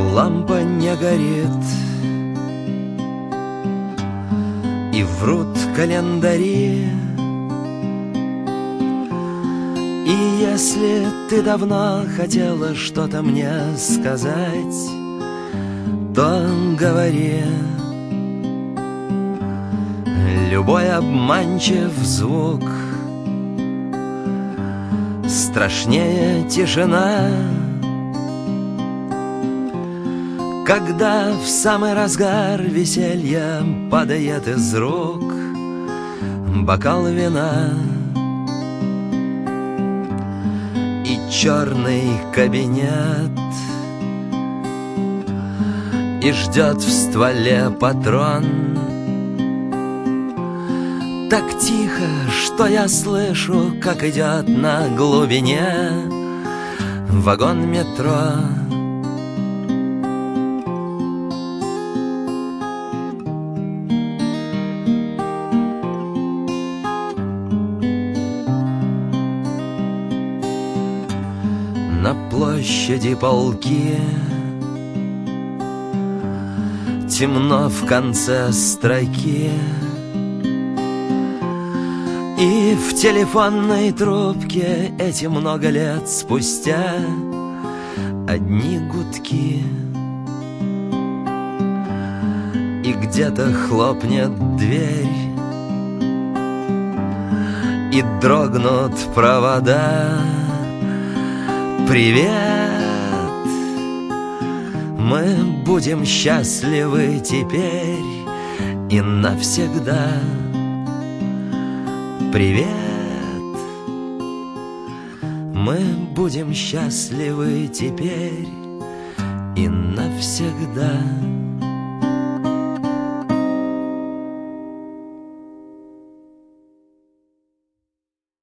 лампа не горит, и врут календари. И если ты давно хотела что-то мне сказать, то говори. Любой обманчив звук страшнее тишина, когда в самый разгар веселья падает из рук бокал вина. И черный кабинет, и ждет в стволе патрон. Так тихо, что я слышу, как идет на глубине вагон метро. На площади полки, темно в конце строки, и в телефонной трубке эти много лет спустя одни гудки. И где-то хлопнет дверь, и дрогнут провода. Привет, мы будем счастливы теперь и навсегда. Привет, мы будем счастливы теперь и навсегда.